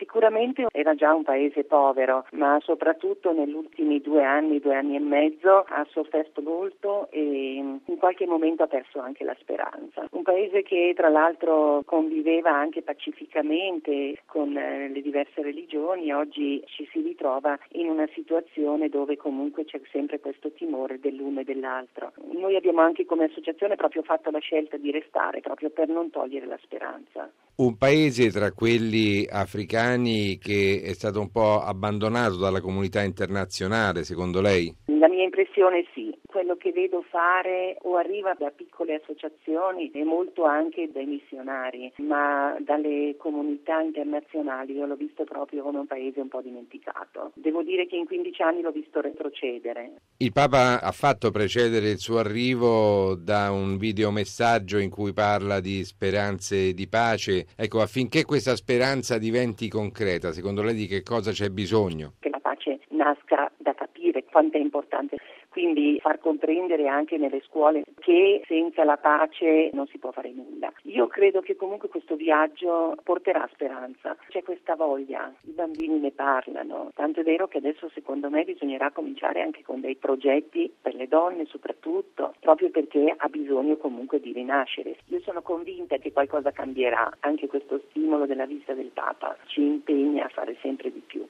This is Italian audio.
Sicuramente era già un paese povero, ma soprattutto negli ultimi 2 anni e mezzo ha sofferto molto e in qualche momento ha perso anche la speranza. Un paese che tra l'altro conviveva anche pacificamente con le diverse religioni, oggi ci si ritrova in una situazione dove comunque c'è sempre questo timore dell'uno e dell'altro. Noi abbiamo anche come associazione proprio fatto la scelta di restare proprio per non togliere la speranza. Un paese tra quelli africani che è stato un po' abbandonato dalla comunità internazionale, secondo lei? La mia impressione sì, quello che vedo fare o arriva da piccole associazioni e molto anche dai missionari, ma dalle comunità internazionali io l'ho visto proprio come un paese un po' dimenticato. Devo dire che in 15 anni l'ho visto retrocedere. Il Papa ha fatto precedere il suo arrivo da un videomessaggio in cui parla di speranze di pace. Ecco, affinché questa speranza diventi concreta, secondo lei di che cosa c'è bisogno? Che la pace nasca da capire quanto è importante, quindi far comprendere anche nelle scuole che senza la pace non si può fare nulla. Io credo che comunque questo viaggio porterà speranza, c'è questa voglia, i bambini ne parlano, tanto è vero che adesso secondo me bisognerà cominciare anche con dei progetti per le donne soprattutto, proprio perché ha bisogno comunque di rinascere. Io sono convinta che qualcosa cambierà, anche questo stimolo della visita del Papa ci impegna a fare sempre di più.